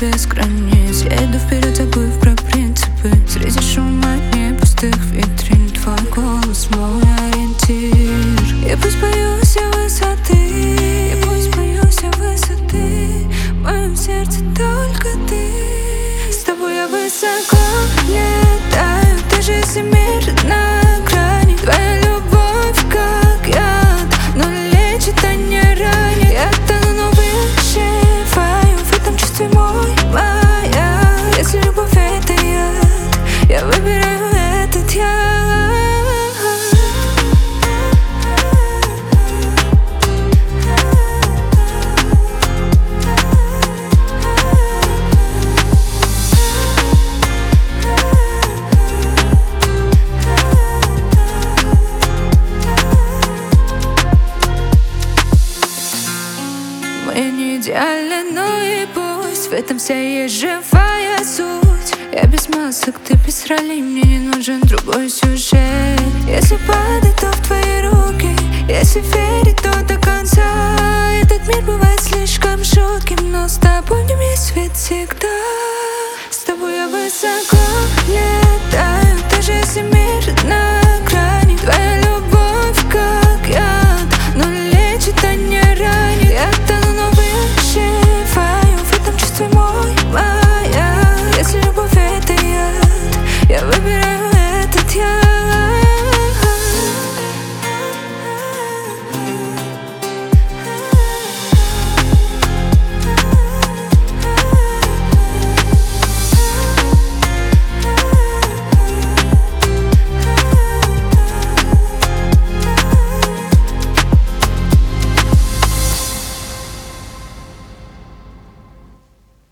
без границ. Я иду вперед, забыв про принципы. Среди шума дней пустых витрин твой голос мой ориентир. Я пусть боюсь я высоты, я пусть боюсь я высоты. В моем сердце только ты. С тобой я высоко летаю, даже если мир на грани. Твоя любовь как яд, но лечит, а не ранит. Я тону, но выживаю в этом чувстве мой маяк. Если любовь это я выбираю этот яд. Мы не идеальны, но и пусть в этом вся есть живая суть. Я без масок, ты без ролей, мне не нужен другой сюжет. Если падать, то в твои руки, если верить, то до конца. Этот мир бывает слишком жутким, но с тобой в нем есть свет всегда.